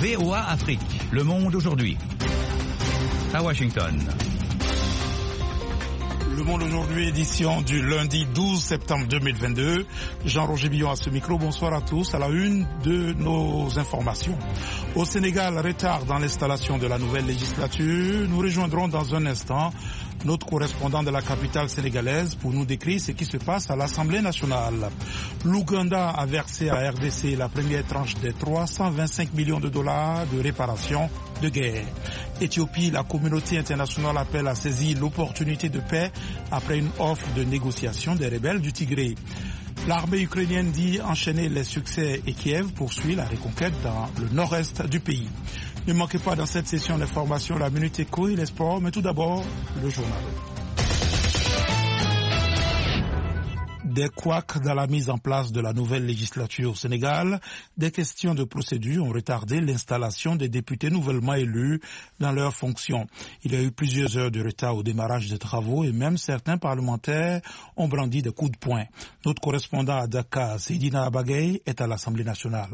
VOA Afrique, le monde aujourd'hui. À Washington. Le Monde aujourd'hui, édition du lundi 12 septembre 2022. Jean-Roger Billon à ce micro. Bonsoir à tous. À la une de nos informations. Au Sénégal, retard dans l'installation de la nouvelle législature. Nous rejoindrons dans un instant notre correspondant de la capitale sénégalaise pour nous décrire ce qui se passe à l'Assemblée nationale. L'Ouganda a versé à RDC la première tranche des 325 millions de dollars de réparation de guerre. Éthiopie, la communauté internationale appelle à saisir l'opportunité de paix après une offre de négociation des rebelles du Tigré. L'armée ukrainienne dit enchaîner les succès et Kiev poursuit la reconquête dans le nord-est du pays. Ne manquez pas dans cette session d'information la Minute Éco et les sports, mais tout d'abord, le journal. Des couacs dans la mise en place de la nouvelle législature au Sénégal, des questions de procédure ont retardé l'installation des députés nouvellement élus dans leurs fonctions. Il y a eu plusieurs heures de retard au démarrage des travaux et même certains parlementaires ont brandi des coups de poing. Notre correspondant à Dakar, Seydina Abagay, est à l'Assemblée nationale.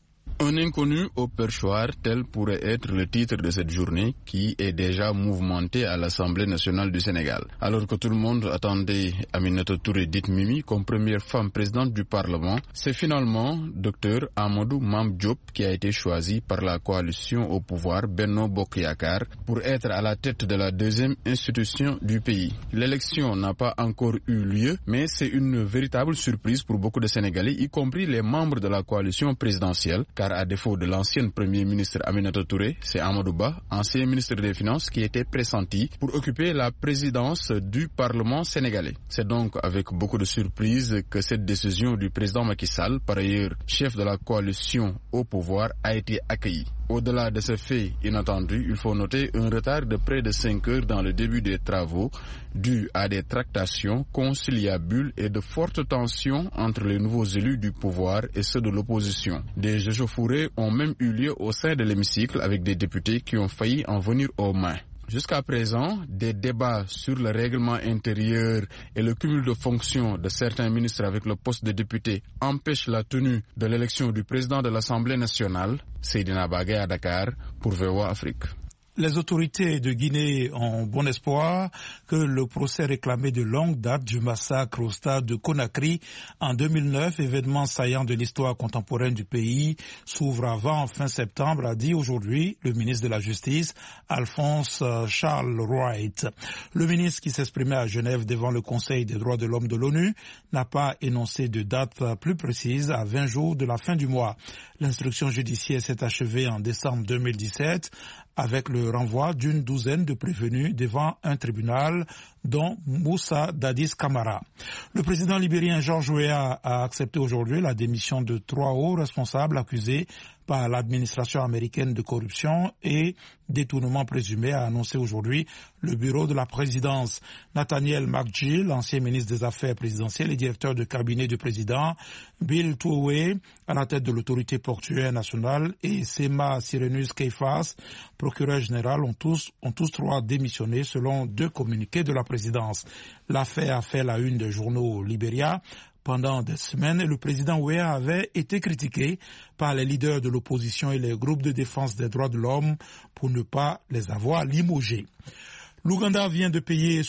Un inconnu au perchoir, tel pourrait être le titre de cette journée qui est déjà mouvementée à l'Assemblée nationale du Sénégal. Alors que tout le monde attendait Aminata Touré dite Mimi comme première femme présidente du Parlement, c'est finalement Dr Amadou Mame Diop qui a été choisi par la coalition au pouvoir Benno Bokk Yakaar pour être à la tête de la deuxième institution du pays. L'élection n'a pas encore eu lieu, mais c'est une véritable surprise pour beaucoup de Sénégalais, y compris les membres de la coalition présidentielle, car à défaut de l'ancienne Premier ministre Aminata Touré, c'est Amadou Ba, ancien ministre des Finances, qui était pressenti pour occuper la présidence du Parlement sénégalais. C'est donc avec beaucoup de surprise que cette décision du président Macky Sall, par ailleurs chef de la coalition au pouvoir, a été accueillie. Au-delà de ce fait inattendu, il faut noter un retard de près de 5 heures dans le début des travaux, dû à des tractations conciliabules et de fortes tensions entre les nouveaux élus du pouvoir et ceux de l'opposition. Des échauffourées ont même eu lieu au sein de l'hémicycle avec des députés qui ont failli en venir aux mains. Jusqu'à présent, des débats sur le règlement intérieur et le cumul de fonctions de certains ministres avec le poste de député empêchent la tenue de l'élection du président de l'Assemblée nationale, Seydina Bagay à Dakar, pour VOA Afrique. Les autorités de Guinée ont bon espoir que le procès réclamé de longue date du massacre au stade de Conakry en 2009, événement saillant de l'histoire contemporaine du pays, s'ouvre avant fin septembre, a dit aujourd'hui le ministre de la Justice, Alphonse Charles Wright. Le ministre qui s'exprimait à Genève devant le Conseil des droits de l'homme de l'ONU n'a pas énoncé de date plus précise à 20 jours de la fin du mois. L'instruction judiciaire s'est achevée en décembre 2017 avec le renvoi d'une douzaine de prévenus devant un tribunal, dont Moussa Dadis Camara. Le président libérien George Weah a accepté aujourd'hui la démission de 3 hauts responsables accusés par l'administration américaine de corruption et détournement présumé, a annoncé aujourd'hui le bureau de la présidence. Nathaniel McGill, l'ancien ministre des Affaires présidentielles et directeur de cabinet du président, Bill Touwe, à la tête de l'autorité portuaire nationale, et Sema Sirenus Keifas, procureur général, ont tous 3 démissionné selon 2 communiqués de la présidence. L'affaire a fait la une des journaux Libéria. Pendant des semaines, le président Weah avait été critiqué par les leaders de l'opposition et les groupes de défense des droits de l'homme pour ne pas les avoir limogés. L'Ouganda vient de payer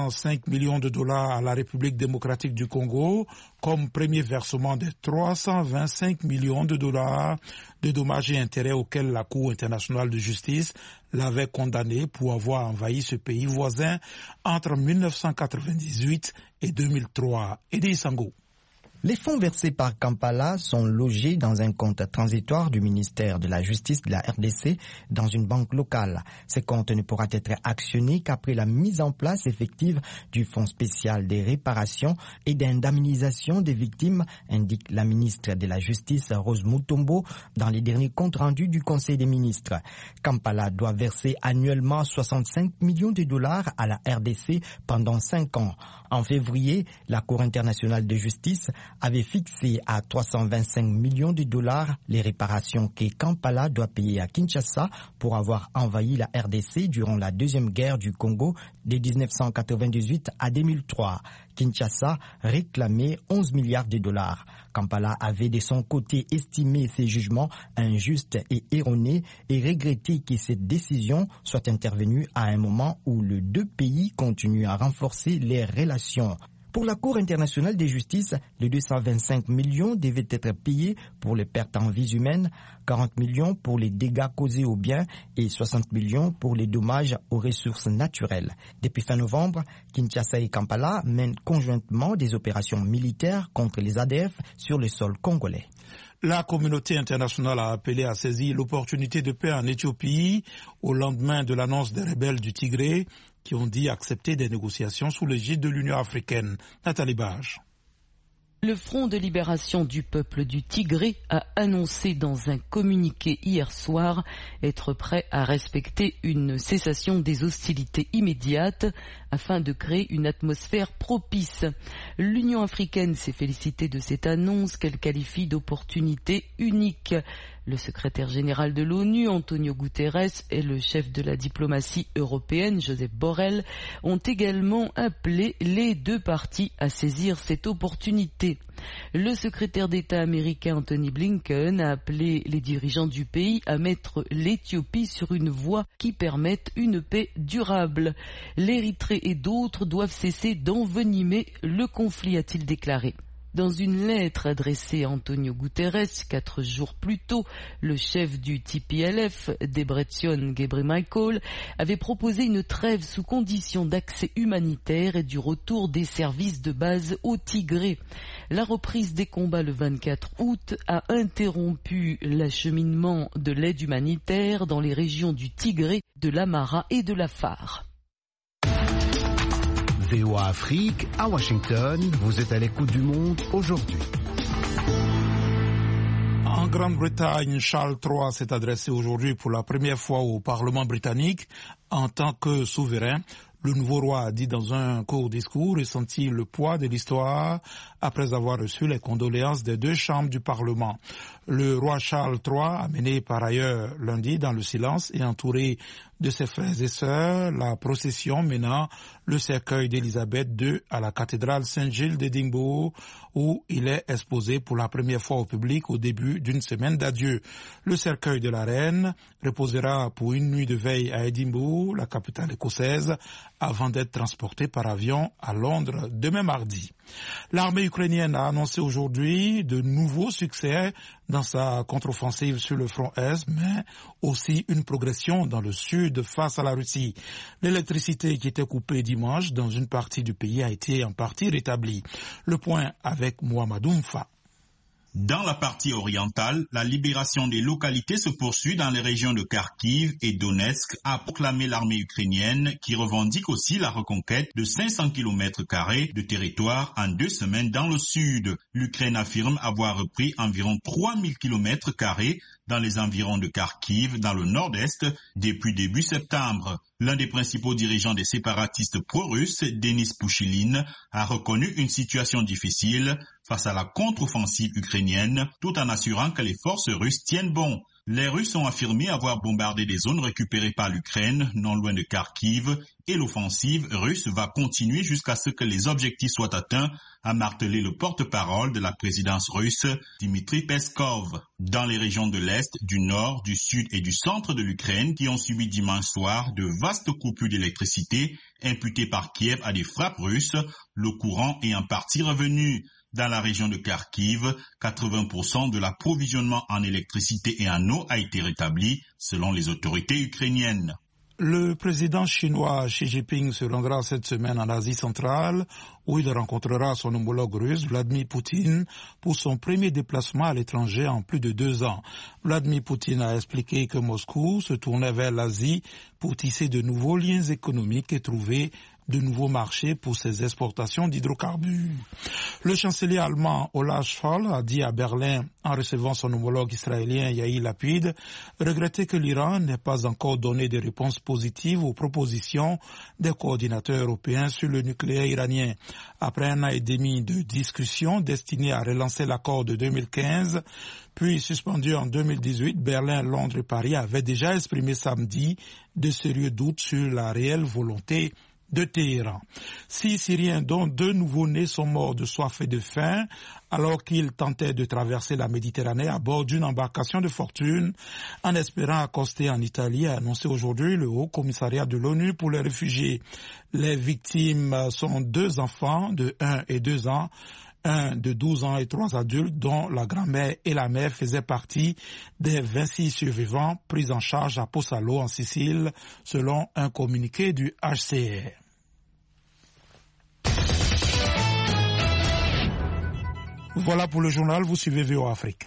65 millions de dollars à la République démocratique du Congo comme premier versement des 325 millions de dollars de dommages et intérêts auxquels la Cour internationale de justice l'avait condamné pour avoir envahi ce pays voisin entre 1998 et 2003. Edi Sango. Les fonds versés par Kampala sont logés dans un compte transitoire du ministère de la Justice de la RDC dans une banque locale. Ce compte ne pourra être actionné qu'après la mise en place effective du fonds spécial des réparations et d'indemnisation des victimes, indique la ministre de la Justice Rose Mutombo dans les derniers comptes rendus du Conseil des ministres. Kampala doit verser annuellement 65 millions de dollars à la RDC pendant 5 ans. En février, la Cour internationale de justice avait fixé à 325 millions de dollars les réparations que Kampala doit payer à Kinshasa pour avoir envahi la RDC durant la Deuxième Guerre du Congo de 1998 à 2003. Kinshasa réclamait 11 milliards de dollars. Kampala avait de son côté estimé ces jugements injustes et erronés et regretté que cette décision soit intervenue à un moment où les deux pays continuent à renforcer les relations. Pour la Cour internationale de justice, les 225 millions devaient être payés pour les pertes en vies humaines, 40 millions pour les dégâts causés aux biens et 60 millions pour les dommages aux ressources naturelles. Depuis fin novembre, Kinshasa et Kampala mènent conjointement des opérations militaires contre les ADF sur le sol congolais. La communauté internationale a appelé à saisir l'opportunité de paix en Éthiopie au lendemain de l'annonce des rebelles du Tigré qui ont dit accepter des négociations sous l'égide de l'Union africaine. Nathalie Bage. Le Front de libération du peuple du Tigré a annoncé dans un communiqué hier soir être prêt à respecter une cessation des hostilités immédiates afin de créer une atmosphère propice. L'Union africaine s'est félicitée de cette annonce qu'elle qualifie d'opportunité unique. Le secrétaire général de l'ONU, Antonio Guterres, et le chef de la diplomatie européenne, Joseph Borrell, ont également appelé les deux parties à saisir cette opportunité. Le secrétaire d'État américain Anthony Blinken a appelé les dirigeants du pays à mettre l'Éthiopie sur une voie qui permette une paix durable. L'Érythrée et d'autres doivent cesser d'envenimer le conflit, a-t-il déclaré. Dans une lettre adressée à Antonio Guterres 4 jours plus tôt, le chef du TPLF, Debretsion Gebremichael, avait proposé une trêve sous condition d'accès humanitaire et du retour des services de base au Tigré. La reprise des combats le 24 août a interrompu l'acheminement de l'aide humanitaire dans les régions du Tigré, de l'Amhara et de l'Afar. VOA Afrique, à Washington, vous êtes à l'écoute du monde aujourd'hui. En Grande-Bretagne, Charles III s'est adressé aujourd'hui pour la première fois au Parlement britannique en tant que souverain. Le nouveau roi a dit dans un court discours ressentir le poids de l'histoire après avoir reçu les condoléances des deux chambres du Parlement. Le roi Charles III a mené par ailleurs lundi dans le silence et entouré de ses frères et sœurs la procession menant le cercueil d'Élisabeth II à la cathédrale Saint-Gilles d'Édimbourg où il est exposé pour la première fois au public au début d'une semaine d'adieu. Le cercueil de la reine reposera pour une nuit de veille à Édimbourg, la capitale écossaise, avant d'être transporté par avion à Londres demain mardi. L'armée ukrainienne a annoncé aujourd'hui de nouveaux succès dans sa contre-offensive sur le front Est, mais aussi une progression dans le sud face à la Russie. L'électricité qui était coupée dimanche dans une partie du pays a été en partie rétablie. Le point avec Mohamedou Mfa. Dans la partie orientale, la libération des localités se poursuit dans les régions de Kharkiv et Donetsk, a proclamé l'armée ukrainienne qui revendique aussi la reconquête de 500 km² de territoire en 2 semaines dans le sud. L'Ukraine affirme avoir repris environ 3000 km² dans les environs de Kharkiv, dans le nord-est, depuis début septembre. L'un des principaux dirigeants des séparatistes pro-russes, Denis Pouchiline, a reconnu une situation difficile face à la contre-offensive ukrainienne, tout en assurant que les forces russes tiennent bon. Les Russes ont affirmé avoir bombardé des zones récupérées par l'Ukraine, non loin de Kharkiv, et l'offensive russe va continuer jusqu'à ce que les objectifs soient atteints, a martelé le porte-parole de la présidence russe, Dmitry Peskov. Dans les régions de l'Est, du Nord, du Sud et du centre de l'Ukraine, qui ont subi dimanche soir de vastes coupures d'électricité imputées par Kiev à des frappes russes, le courant est en partie revenu. Dans la région de Kharkiv, 80% de l'approvisionnement en électricité et en eau a été rétabli, selon les autorités ukrainiennes. Le président chinois Xi Jinping se rendra cette semaine en Asie centrale, où il rencontrera son homologue russe Vladimir Poutine pour son premier déplacement à l'étranger en plus de 2 ans. Vladimir Poutine a expliqué que Moscou se tournait vers l'Asie pour tisser de nouveaux liens économiques et trouver de nouveaux marchés pour ses exportations d'hydrocarbures. Le chancelier allemand Olaf Scholz a dit à Berlin, en recevant son homologue israélien Yair Lapid, regretter que l'Iran n'ait pas encore donné de réponses positives aux propositions des coordinateurs européens sur le nucléaire iranien. Après 1 an et demi de discussions destinées à relancer l'accord de 2015, puis suspendu en 2018, Berlin, Londres et Paris avaient déjà exprimé samedi de sérieux doutes sur la réelle volonté de Téhéran. 6 Syriens, dont 2 nouveau-nés, sont morts de soif et de faim alors qu'ils tentaient de traverser la Méditerranée à bord d'une embarcation de fortune en espérant accoster en Italie, a annoncé aujourd'hui le Haut Commissariat de l'ONU pour les réfugiés. Les victimes sont 2 enfants de 1 et 2 ans, un de 12 ans et 3 adultes dont la grand-mère et la mère faisaient partie des 26 survivants pris en charge à Pozzallo en Sicile, selon un communiqué du HCR. Voilà pour le journal, vous suivez VOA Afrique.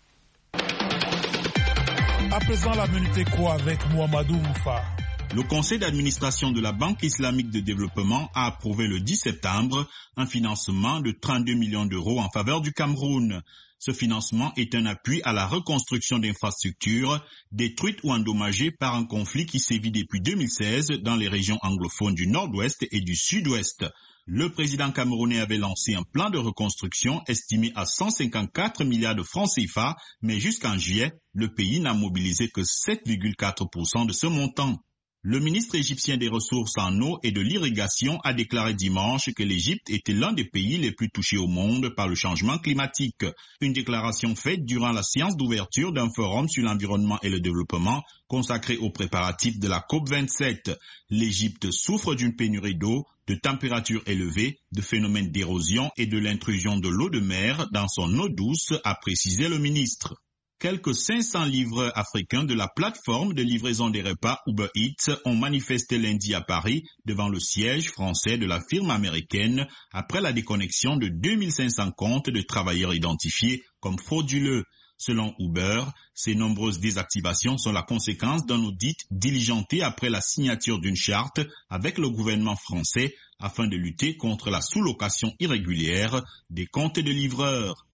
À présent, la Minute Éco avec Mohamedou Moufa. Le conseil d'administration de la Banque islamique de développement a approuvé le 10 septembre un financement de 32 millions d'euros en faveur du Cameroun. Ce financement est un appui à la reconstruction d'infrastructures détruites ou endommagées par un conflit qui sévit depuis 2016 dans les régions anglophones du nord-ouest et du sud-ouest. Le président camerounais avait lancé un plan de reconstruction estimé à 154 milliards de francs CFA, mais jusqu'en juillet, le pays n'a mobilisé que 7,4% de ce montant. Le ministre égyptien des Ressources en eau et de l'irrigation a déclaré dimanche que l'Égypte était l'un des pays les plus touchés au monde par le changement climatique. Une déclaration faite durant la séance d'ouverture d'un forum sur l'environnement et le développement consacré aux préparatifs de la COP27. L'Égypte souffre d'une pénurie d'eau, de températures élevées, de phénomènes d'érosion et de l'intrusion de l'eau de mer dans son eau douce, a précisé le ministre. Quelques 500 livreurs africains de la plateforme de livraison des repas Uber Eats ont manifesté lundi à Paris devant le siège français de la firme américaine après la déconnexion de 2500 comptes de travailleurs identifiés comme frauduleux. Selon Uber, ces nombreuses désactivations sont la conséquence d'un audit diligenté après la signature d'une charte avec le gouvernement français afin de lutter contre la sous-location irrégulière des comptes de livreurs.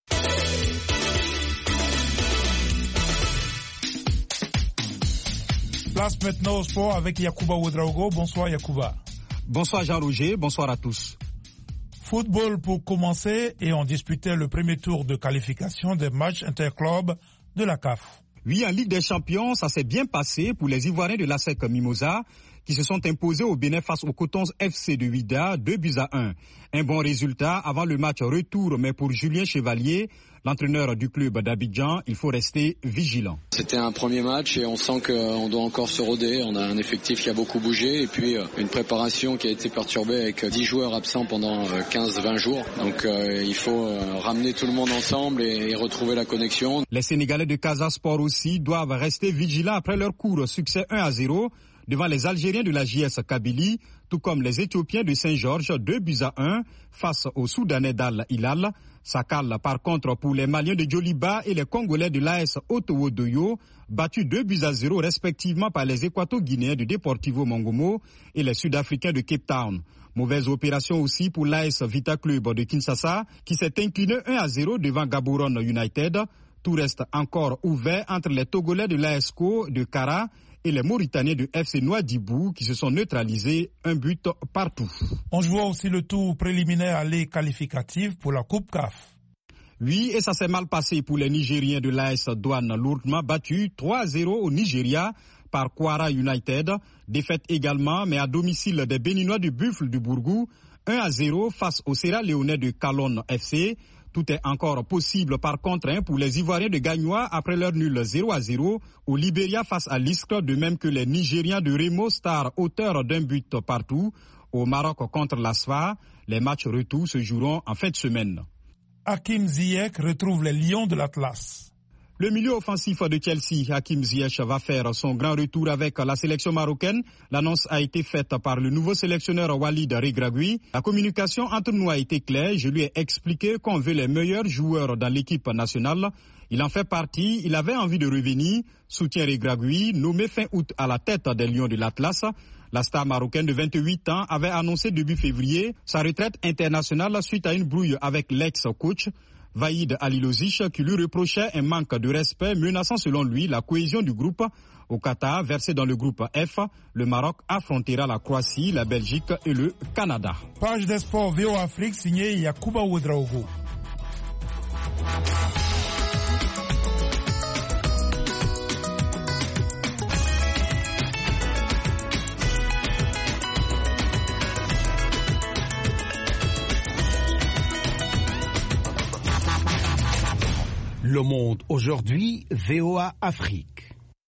Place maintenant au sport avec Yacouba Ouedraogo. Bonsoir Yacouba. Bonsoir Jean-Roger, bonsoir à tous. Football pour commencer et on disputait le premier tour de qualification des matchs interclubs de la CAF. Oui, en Ligue des Champions, ça s'est bien passé pour les Ivoiriens de l'ASEC Mimosa qui se sont imposés au Bénin face au Cotons FC de Ouidah, 2-1. Un bon résultat avant le match retour, mais pour Julien Chevalier, l'entraîneur du club d'Abidjan, il faut rester vigilant. C'était un premier match et on sent qu'on doit encore se roder. On a un effectif qui a beaucoup bougé et puis une préparation qui a été perturbée avec 10 joueurs absents pendant 15-20 jours. Donc il faut ramener tout le monde ensemble et retrouver la connexion. Les Sénégalais de Casa Sport aussi doivent rester vigilants après leur court succès 1-0 devant les Algériens de la JS Kabylie, tout comme les Éthiopiens de Saint-Georges, 2-1 face aux Soudanais d'Al Hilal. Ça cale par contre pour les Maliens de Djoliba et les Congolais de l'AS Otowo-Doyo, battus 2-0 respectivement par les Équato-Guinéens de Deportivo Mongomo et les Sud-Africains de Cape Town. Mauvaise opération aussi pour l'AS Vita Club de Kinshasa qui s'est incliné 1-0 devant Gaborone United. Tout reste encore ouvert entre les Togolais de l'ASCO de Kara et les Mauritaniens de FC Nouadhibou qui se sont neutralisés 1 but partout. On joue aussi le tour préliminaire aller qualificatif pour la Coupe CAF. Oui, et ça s'est mal passé pour les Nigériens de l'AS Douane, lourdement battus 3-0 au Nigeria par Kwara United. Défaite également, mais à domicile des Béninois du Buffle du Bourgou, 1-0 face au Sierra-Léonais de Kalon FC. Tout est encore possible par contre pour les Ivoiriens de Gagnoa après leur nul 0-0 au Libéria face à l'Iskra, de même que les Nigériens de Remo Star, auteurs d'un but partout. Au Maroc contre l'Asfa, les matchs retour se joueront en fin de semaine. Hakim Ziyech retrouve les Lions de l'Atlas. Le milieu offensif de Chelsea, Hakim Ziyech, va faire son grand retour avec la sélection marocaine. L'annonce a été faite par le nouveau sélectionneur Walid Regragui. La communication entre nous a été claire. Je lui ai expliqué qu'on veut les meilleurs joueurs dans l'équipe nationale. Il en fait partie. Il avait envie de revenir. Soutient Regragui, nommé fin août à la tête des Lions de l'Atlas. La star marocaine de 28 ans avait annoncé début février sa retraite internationale suite à une brouille avec l'ex-coach Vaïd Alilozic, qui lui reprochait un manque de respect menaçant selon lui la cohésion du groupe. Au Qatar, versé dans le groupe F, le Maroc affrontera la Croatie, la Belgique et le Canada. Page des sports VOA Afrique signée Yacouba Ouedraogo. Le Monde aujourd'hui, VOA Afrique.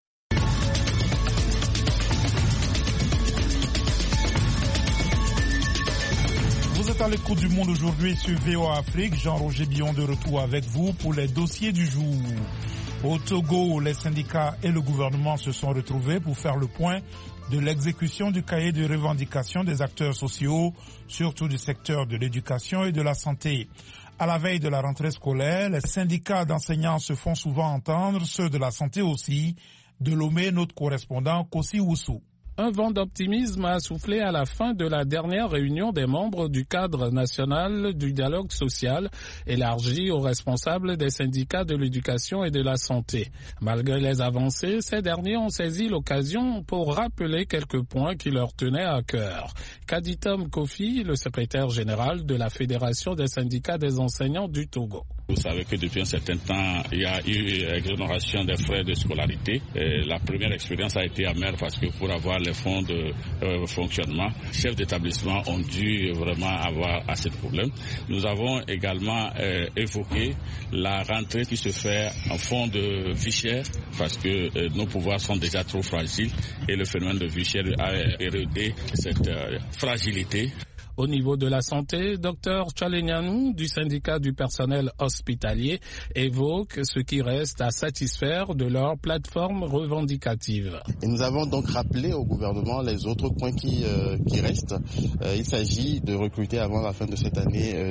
Vous êtes à l'écoute du Monde aujourd'hui sur VOA Afrique. Jean-Roger Billon de retour avec vous pour les dossiers du jour. Au Togo, les syndicats et le gouvernement se sont retrouvés pour faire le point de l'exécution du cahier de revendications des acteurs sociaux, surtout du secteur de l'éducation et de la santé. À la veille de la rentrée scolaire, les syndicats d'enseignants se font souvent entendre, ceux de la santé aussi. De Lomé, notre correspondant Kossi Oussou. Un vent d'optimisme a soufflé à la fin de la dernière réunion des membres du cadre national du dialogue social, élargi aux responsables des syndicats de l'éducation et de la santé. Malgré les avancées, ces derniers ont saisi l'occasion pour rappeler quelques points qui leur tenaient à cœur. Kaditom Kofi, le secrétaire général de la Fédération des syndicats des enseignants du Togo. Vous savez que depuis un certain temps, il y a eu exonération des frais de scolarité. Et la première expérience a été amère parce que pour avoir les fonds de fonctionnement, les chefs d'établissement ont dû vraiment avoir assez de problèmes. Nous avons également évoqué la rentrée qui se fait en fond de vie chère parce que nos pouvoirs sont déjà trop fragiles et le phénomène de vie chère a érodé cette fragilité. Au niveau de la santé, Dr Tchalenyanou du syndicat du personnel hospitalier évoque ce qui reste à satisfaire de leur plateforme revendicative. Et nous avons donc rappelé au gouvernement les autres points qui restent. Il s'agit de recruter avant la fin de cette année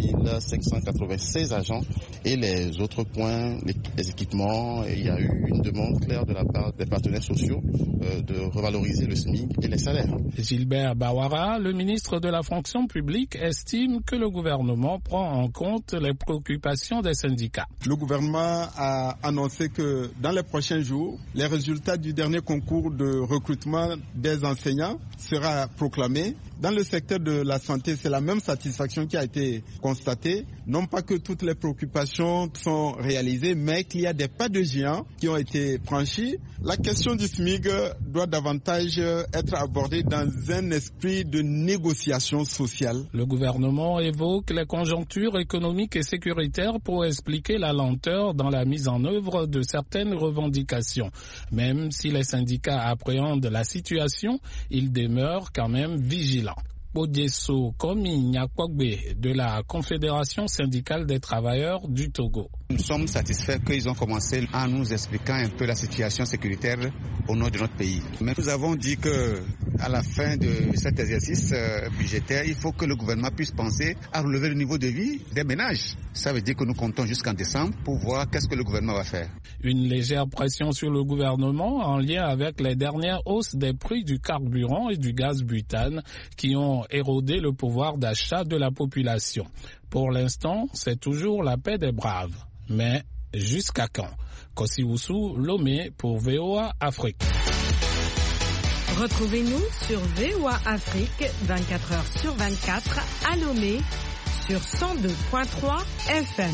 2596 agents et les autres points, les équipements. Et il y a eu une demande claire de la part des partenaires sociaux de revaloriser le SMIC et les salaires. Gilbert Bawara, le ministre de la fonction publique, estime que le gouvernement prend en compte les préoccupations des syndicats. Le gouvernement a annoncé que dans les prochains jours, les résultats du dernier concours de recrutement des enseignants sera proclamé. Dans le secteur de la santé, c'est la même satisfaction qui a été constatée. Non pas que toutes les préoccupations sont réalisées, mais qu'il y a des pas de géant qui ont été franchis. La question du SMIC doit davantage être abordée dans un esprit de négociation sociale. Le gouvernement évoque les conjonctures économiques et sécuritaires pour expliquer la lenteur dans la mise en œuvre de certaines revendications. Même si les syndicats appréhendent la situation, ils demeurent quand même vigilants. Odieso Komi Nyakpogbe de la Confédération syndicale des travailleurs du Togo. Nous sommes satisfaits qu'ils ont commencé en nous expliquant un peu la situation sécuritaire au nord de notre pays. Mais nous avons dit que à la fin de cet exercice budgétaire, il faut que le gouvernement puisse penser à relever le niveau de vie des ménages. Ça veut dire que nous comptons jusqu'en décembre pour voir qu'est-ce que le gouvernement va faire. Une légère pression sur le gouvernement en lien avec les dernières hausses des prix du carburant et du gaz butane qui ont érodé le pouvoir d'achat de la population. Pour l'instant, c'est toujours la paix des braves. Mais jusqu'à quand? Kossi Oussou, Lomé pour VOA Afrique. Retrouvez-nous sur VOA Afrique 24h sur 24 à Lomé sur 102.3 FM.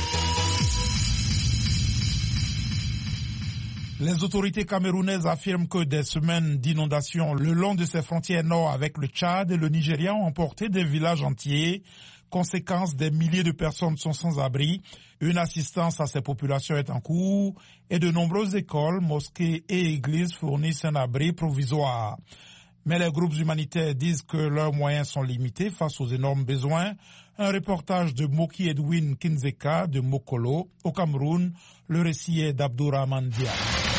Les autorités camerounaises affirment que des semaines d'inondations le long de ses frontières nord avec le Tchad et le Nigeria ont emporté des villages entiers. Conséquence, des milliers de personnes sont sans abri. Une assistance à ces populations est en cours et de nombreuses écoles, mosquées et églises fournissent un abri provisoire. Mais les groupes humanitaires disent que leurs moyens sont limités face aux énormes besoins. Un reportage de Moki Edwin Kinzeka de Mokolo au Cameroun. Le récit est d'Abdourahman Dia.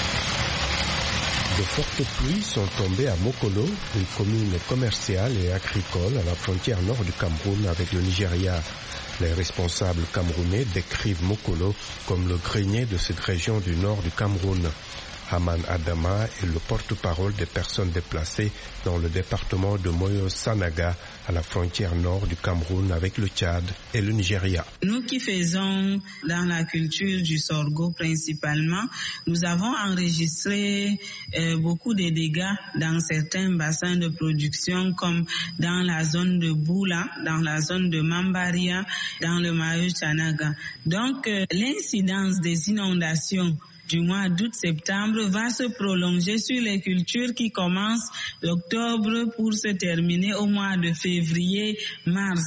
De fortes pluies sont tombées à Mokolo, une commune commerciale et agricole à la frontière nord du Cameroun avec le Nigeria. Les responsables camerounais décrivent Mokolo comme le grenier de cette région du nord du Cameroun. Haman Adama est le porte-parole des personnes déplacées dans le département de Moyo-Sanaga, à la frontière nord du Cameroun avec le Tchad et le Nigeria. Nous qui faisons dans la culture du sorgho principalement, nous avons enregistré beaucoup de dégâts dans certains bassins de production comme dans la zone de Boula, dans la zone de Mambaria, dans le Moyo-Sanaga. Donc l'incidence des inondations du mois d'août-septembre va se prolonger sur les cultures qui commencent d'octobre pour se terminer au mois de février-mars.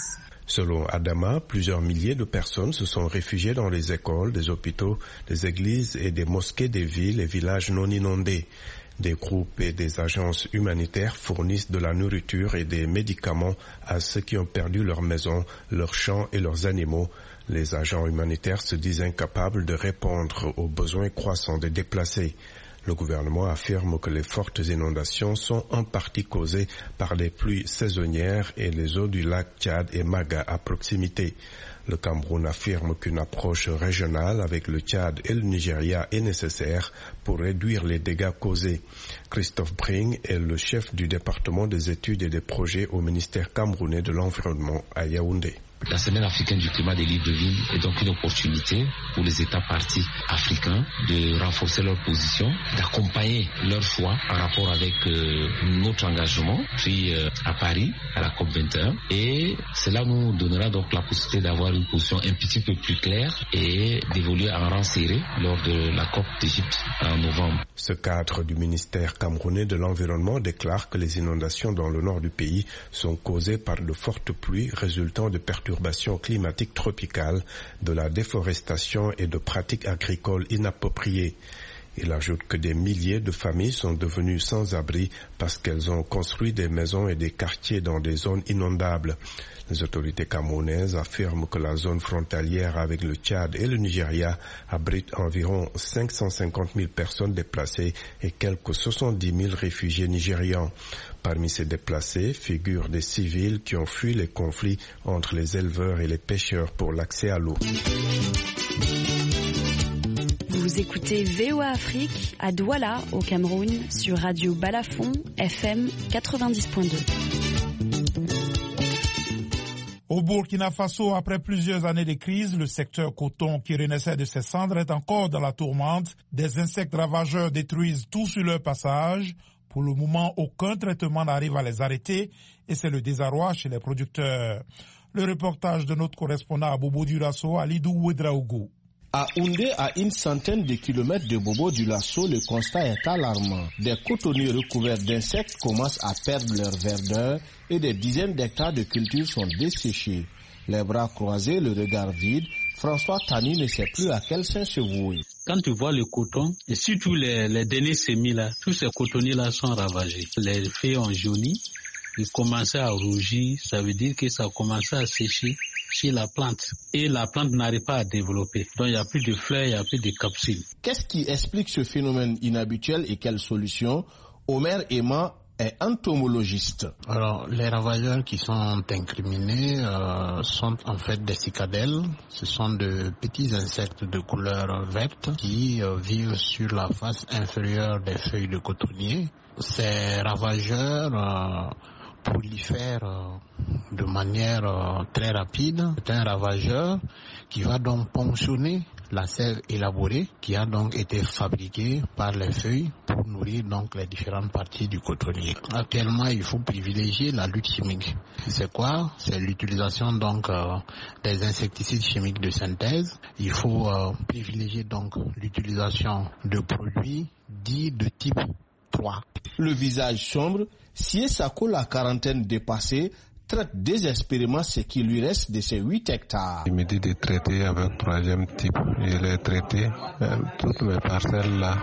Selon Adama, plusieurs milliers de personnes se sont réfugiées dans les écoles, des hôpitaux, des églises et des mosquées des villes et villages non inondés. Des groupes et des agences humanitaires fournissent de la nourriture et des médicaments à ceux qui ont perdu leurs maisons, leurs champs et leurs animaux. Les agents humanitaires se disent incapables de répondre aux besoins croissants des déplacés. Le gouvernement affirme que les fortes inondations sont en partie causées par les pluies saisonnières et les eaux du lac Tchad et Maga à proximité. Le Cameroun affirme qu'une approche régionale avec le Tchad et le Nigeria est nécessaire pour réduire les dégâts causés. Christophe Bring est le chef du département des études et des projets au ministère camerounais de l'Environnement à Yaoundé. La Semaine africaine du climat des Libreville est donc une opportunité pour les États parties africains de renforcer leur position, d'accompagner leur choix en rapport avec notre engagement pris à Paris, à la COP21. Et cela nous donnera donc la possibilité d'avoir une position un petit peu plus claire et d'évoluer en rang serré lors de la COP d'Égypte en novembre. Ce cadre du ministère camerounais de l'Environnement déclare que les inondations dans le nord du pays sont causées par de fortes pluies résultant de perturbations climatiques tropicales, de la déforestation et de pratiques agricoles inappropriées. Il ajoute que des milliers de familles sont devenues sans abri parce qu'elles ont construit des maisons et des quartiers dans des zones inondables. Les autorités camerounaises affirment que la zone frontalière avec le Tchad et le Nigeria abrite environ 550 000 personnes déplacées et quelques 70 000 réfugiés nigérians. Parmi ces déplacés figurent des civils qui ont fui les conflits entre les éleveurs et les pêcheurs pour l'accès à l'eau. Vous écoutez VOA Afrique à Douala, au Cameroun, sur Radio Balafon, FM 90.2. Au Burkina Faso, après plusieurs années de crise, le secteur coton qui renaissait de ses cendres est encore dans la tourmente. Des insectes ravageurs détruisent tout sur leur passage. Pour le moment, aucun traitement n'arrive à les arrêter et c'est le désarroi chez les producteurs. Le reportage de notre correspondant à Bobo Dioulasso, Alidou Ouedraogo. À Oundé, à une centaine de kilomètres de Bobo Dioulasso, le constat est alarmant. Des cotonniers recouverts d'insectes commencent à perdre leur verdeur et des dizaines d'hectares de cultures sont desséchés. Les bras croisés, le regard vide, François Tani ne sait plus à quel sein se vouer. Quand tu vois le coton, et surtout les derniers semis là, tous ces cotonniers là sont ravagés. Les feuilles ont jauni, ils commençaient à rougir, ça veut dire que ça a commencé à sécher chez la plante. Et la plante n'arrive pas à développer. Donc il n'y a plus de fleurs, il n'y a plus de capsules. Qu'est-ce qui explique ce phénomène inhabituel et quelles solutions? Omer Emma est entomologiste. Alors, les ravageurs qui sont incriminés sont en fait des cicadelles. Ce sont de petits insectes de couleur verte qui vivent sur la face inférieure des feuilles de cotonnier. Ces ravageurs prolifèrent de manière très rapide. C'est un ravageur qui va donc ponctionner la sève élaborée qui a donc été fabriquée par les feuilles pour nourrir donc les différentes parties du cotonnier. Actuellement, il faut privilégier la lutte chimique. C'est quoi? C'est l'utilisation donc des insecticides chimiques de synthèse. Il faut privilégier donc l'utilisation de produits dits de type 3. Le visage sombre, Siesako, la quarantaine dépassée, traite désespérément ce qui lui reste de ses 8 hectares. Il me dit de traiter avec troisième type. Je l'ai traité. Toutes mes parcelles là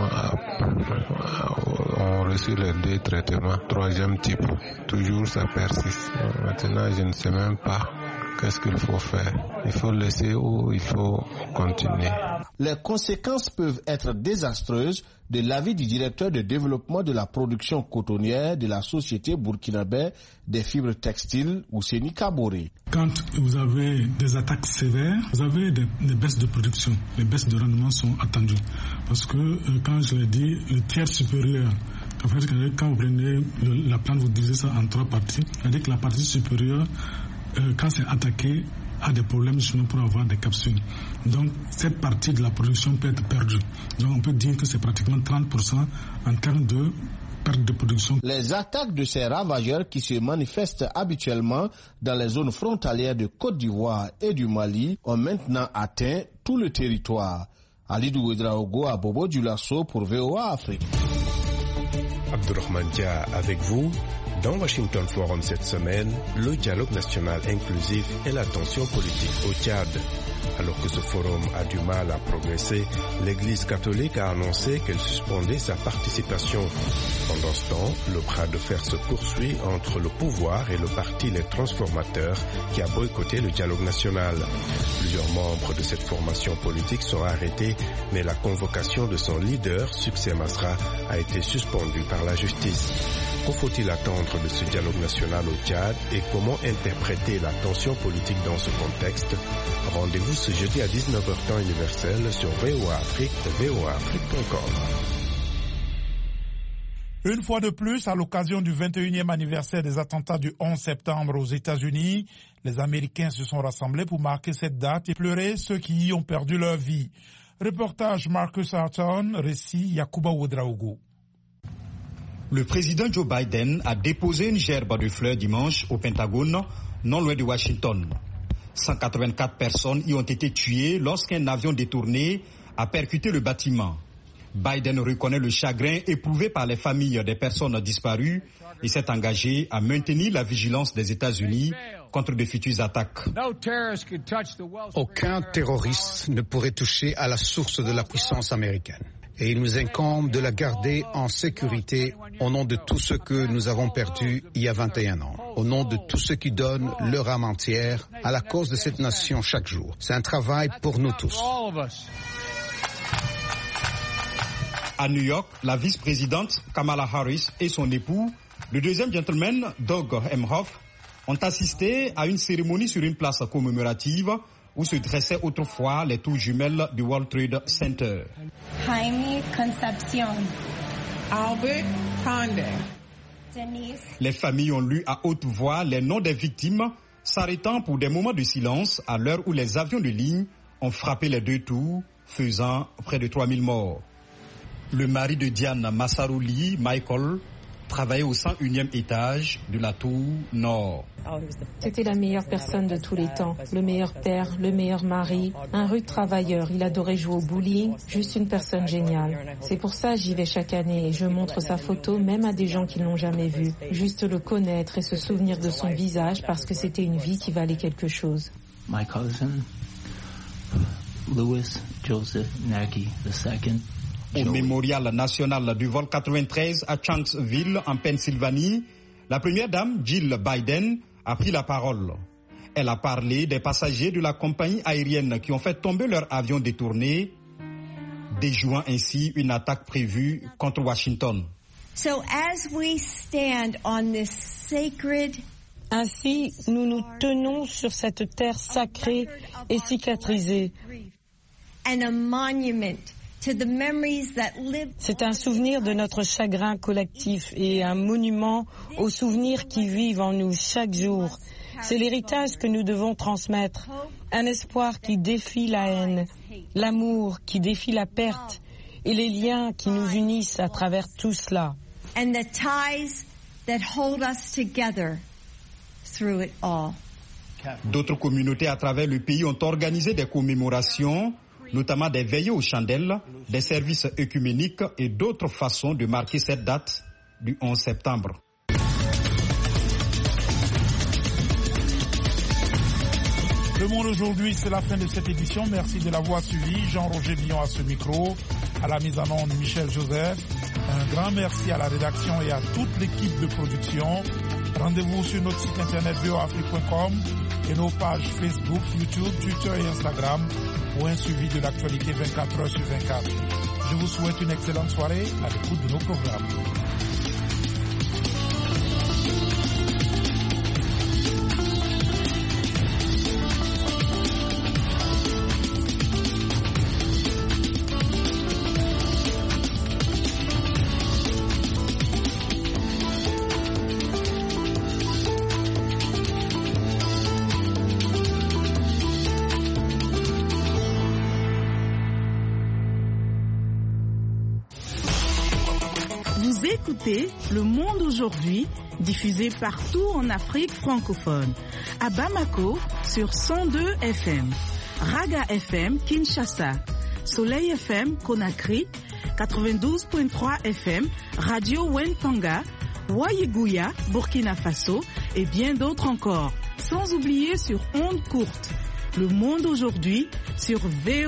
ont reçu les 2 traitements. Troisième type. Toujours ça persiste. Maintenant, je ne sais même pas qu'est-ce qu'il faut faire. Il faut laisser ou il faut continuer. Les conséquences peuvent être désastreuses de l'avis du directeur de développement de la production cotonnière de la société burkinabé des fibres textiles, Ouseni Kaboré. Quand vous avez des attaques sévères, vous avez des baisses de production. Les baisses de rendement sont attendues. Parce que, quand je l'ai dit, le tiers supérieur, en fait, quand vous prenez la plante, vous divisez ça en 3 parties. C'est-à-dire que la partie supérieure, quand c'est attaqué, a des problèmes sinon pour avoir des capsules. Donc, cette partie de la production peut être perdue. Donc, on peut dire que c'est pratiquement 30% en termes de perte de production. Les attaques de ces ravageurs qui se manifestent habituellement dans les zones frontalières de Côte d'Ivoire et du Mali ont maintenant atteint tout le territoire. Alidou Ouedraogo à Bobo Dioulasso pour VOA Afrique. Abdourahmane Dia avec vous. Dans Washington Forum cette semaine, le dialogue national inclusif et la tension politique au Tchad. Alors que ce forum a du mal à progresser, l'Église catholique a annoncé qu'elle suspendait sa participation. Pendant ce temps, le bras de fer se poursuit entre le pouvoir et le parti Les Transformateurs qui a boycotté le dialogue national. Plusieurs membres de cette formation politique sont arrêtés, mais la convocation de son leader, Succès Masra, a été suspendue par la justice. Que faut-il attendre de ce dialogue national au Tchad et comment interpréter la tension politique dans ce contexte? Rendez-vous ce jeudi à 19h temps universel sur VOA Afrique, voaafrique.com. Une fois de plus, à l'occasion du 21e anniversaire des attentats du 11 septembre aux États-Unis, les Américains se sont rassemblés pour marquer cette date et pleurer ceux qui y ont perdu leur vie. Reportage Marcus Harton, récit Yacouba Ouedraogo. Le président Joe Biden a déposé une gerbe de fleurs dimanche au Pentagone, non loin de Washington. 184 personnes y ont été tuées lorsqu'un avion détourné a percuté le bâtiment. Biden reconnaît le chagrin éprouvé par les familles des personnes disparues et s'est engagé à maintenir la vigilance des États-Unis contre de futures attaques. Aucun terroriste ne pourrait toucher à la source de la puissance américaine. Et il nous incombe de la garder en sécurité au nom de tous ceux que nous avons perdus il y a 21 ans, au nom de tous ceux qui donnent leur âme entière à la cause de cette nation chaque jour. C'est un travail pour nous tous. À New York, la vice-présidente Kamala Harris et son époux, le deuxième gentleman Doug Emhoff, ont assisté à une cérémonie sur une place commémorative où se dressaient autrefois les tours jumelles du World Trade Center. Jaime Concepcion, Albert Condé. Les familles ont lu à haute voix les noms des victimes, s'arrêtant pour des moments de silence à l'heure où les avions de ligne ont frappé les deux tours, faisant près de 3000 morts. Le mari de Diane Massarouli, Michael, travaillait au 101e étage de la tour nord. C'était la meilleure personne de tous les temps, le meilleur père, le meilleur mari, un rude travailleur. Il adorait jouer au bowling, juste une personne géniale. C'est pour ça que j'y vais chaque année et je montre sa photo même à des gens qui ne l'ont jamais vu. Juste le connaître et se souvenir de son visage parce que c'était une vie qui valait quelque chose. My cousin, Louis Joseph Nagy II. Au mémorial national du vol 93 à Shanksville, en Pennsylvanie, la première dame, Jill Biden, a pris la parole. Elle a parlé des passagers de la compagnie aérienne qui ont fait tomber leur avion détourné, déjouant ainsi une attaque prévue contre Washington. Ainsi, nous nous tenons sur cette terre sacrée et cicatrisée. C'est un souvenir de notre chagrin collectif et un monument aux souvenirs qui vivent en nous chaque jour. C'est l'héritage que nous devons transmettre, un espoir qui défie la haine, l'amour qui défie la perte et les liens qui nous unissent à travers tout cela. D'autres communautés à travers le pays ont organisé des commémorations, notamment des veillées aux chandelles, des services œcuméniques et d'autres façons de marquer cette date du 11 septembre. Le Monde aujourd'hui, c'est la fin de cette édition. Merci de l'avoir suivi. Jean-Roger Billon à ce micro, à la mise en onde Michel Joseph. Un grand merci à la rédaction et à toute l'équipe de production. Rendez-vous sur notre site internet voaafrique.com et nos pages Facebook, YouTube, Twitter et Instagram pour un suivi de l'actualité 24 heures sur 24. Je vous souhaite une excellente soirée à l'écoute de nos programmes. Écoutez Le Monde aujourd'hui, diffusé partout en Afrique francophone. À Bamako sur 102 FM, Raga FM Kinshasa, Soleil FM Conakry, 92.3 FM, Radio Wenpanga, Ouaïgouya, Burkina Faso et bien d'autres encore. Sans oublier sur ondes courtes. Le monde aujourd'hui sur VOA.